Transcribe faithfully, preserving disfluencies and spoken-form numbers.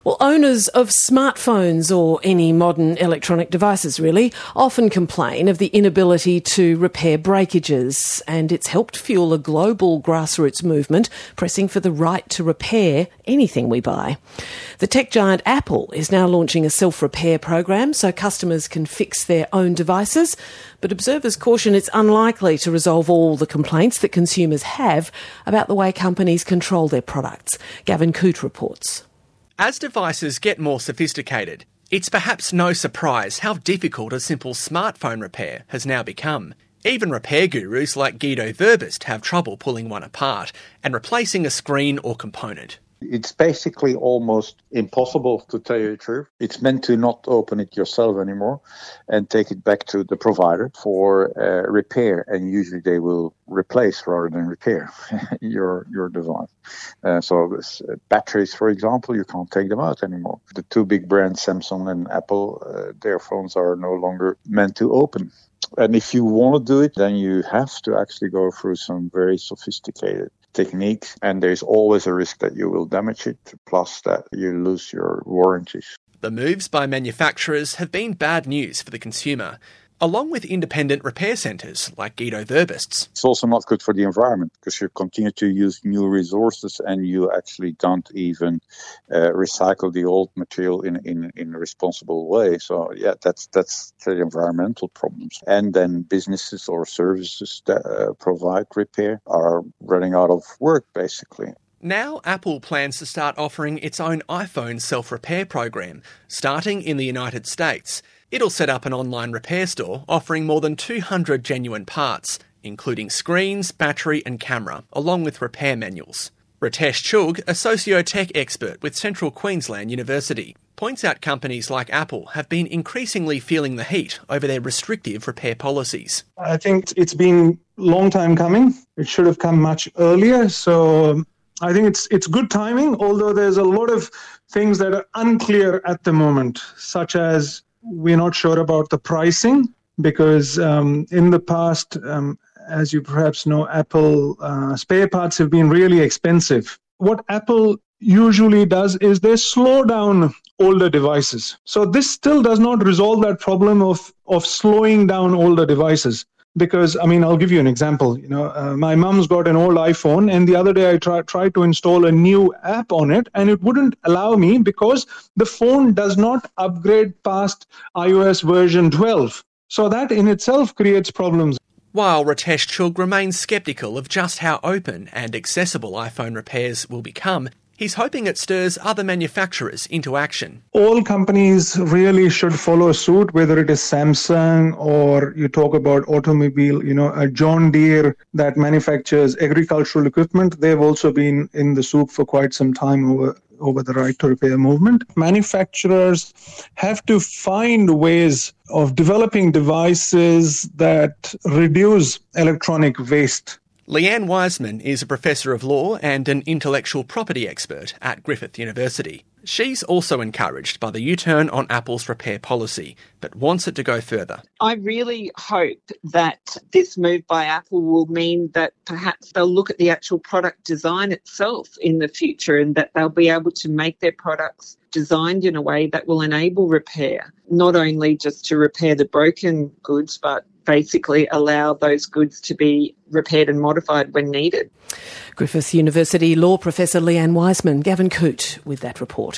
Well, owners of smartphones or any modern electronic devices really often complain of the inability to repair breakages, and it's helped fuel a global grassroots movement pressing for the right to repair anything we buy. The tech giant Apple is now launching a self-repair program so customers can fix their own devices, but observers caution it's unlikely to resolve all the complaints that consumers have about the way companies control their products. Gavin Coote reports. As devices get more sophisticated, it's perhaps no surprise how difficult a simple smartphone repair has now become. Even repair gurus like Guido Verbist have trouble pulling one apart and replacing a screen or component. It's basically almost impossible, to tell you the truth. It's meant to not open it yourself anymore and take it back to the provider for uh, repair. And usually they will replace rather than repair your your device. Uh, so this, uh, batteries, for example, you can't take them out anymore. The two big brands, Samsung and Apple, uh, their phones are no longer meant to open. And if you want to do it, then you have to actually go through some very sophisticated techniques, and there's always a risk that you will damage it, plus that you lose your warranties. The moves by manufacturers have been bad news for the consumer, along with independent repair centres like Guido Verbist's. It's also not good for the environment because you continue to use new resources and you actually don't even uh, recycle the old material in, in, in a responsible way. So, yeah, that's that's the environmental problems. And then businesses or services that uh, provide repair are running out of work, basically. Now Apple plans to start offering its own iPhone self-repair program, starting in the United States. It'll set up an online repair store offering more than two hundred genuine parts, including screens, battery and camera, along with repair manuals. Ritesh Chugh, a socio-tech expert with Central Queensland University, points out companies like Apple have been increasingly feeling the heat over their restrictive repair policies. I think it's been a long time coming. It should have come much earlier. So I think it's it's good timing, although there's a lot of things that are unclear at the moment, such as we're not sure about the pricing because um, in the past, um, as you perhaps know, Apple uh, spare parts have been really expensive. What Apple usually does is they slow down older devices. So this still does not resolve that problem of, of slowing down older devices. Because, I mean, I'll give you an example. You know, uh, my mom's got an old iPhone, and the other day I try, tried to install a new app on it, and it wouldn't allow me because the phone does not upgrade past iOS version twelve. So that in itself creates problems. While Ritesh Chugh remains sceptical of just how open and accessible iPhone repairs will become, he's hoping it stirs other manufacturers into action. All companies really should follow suit, whether it is Samsung or you talk about automobile, you know, a John Deere that manufactures agricultural equipment. They've also been in the soup for quite some time over, over the right to repair movement. Manufacturers have to find ways of developing devices that reduce electronic waste. Leanne Wiseman is a professor of law and an intellectual property expert at Griffith University. She's also encouraged by the U-turn on Apple's repair policy, but wants it to go further. I really hope that this move by Apple will mean that perhaps they'll look at the actual product design itself in the future and that they'll be able to make their products designed in a way that will enable repair, not only just to repair the broken goods, but basically allow those goods to be repaired and modified when needed. Griffith University law professor Leanne Wiseman, Gavin Coote with that report.